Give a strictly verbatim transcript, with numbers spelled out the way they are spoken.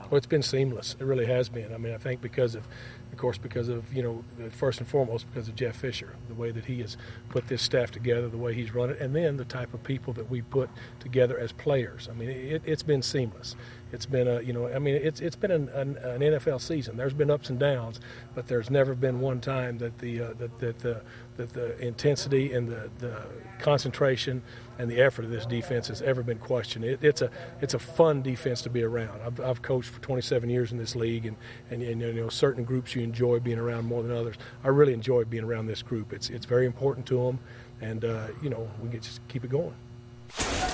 Well, it's been seamless. It really has been. I mean, I think because of, of course, because of, you know, first and foremost, because of Jeff Fisher, the way that he has put this staff together, the way he's run it, and then the type of people that we put together as players. I mean, it, it's been seamless. It's been a, you know, I mean, it's it's been an, an, an N F L season. There's been ups and downs, but there's never been one time that the uh, that, that the that the intensity and the, the concentration and the effort of this defense has ever been questioned. It, it's a it's a fun defense to be around. I've, I've coached for twenty-seven years in this league, and, and, and you know certain groups you enjoy being around more than others. I really enjoy being around this group. It's it's very important to them, and uh, you know we get just keep it going.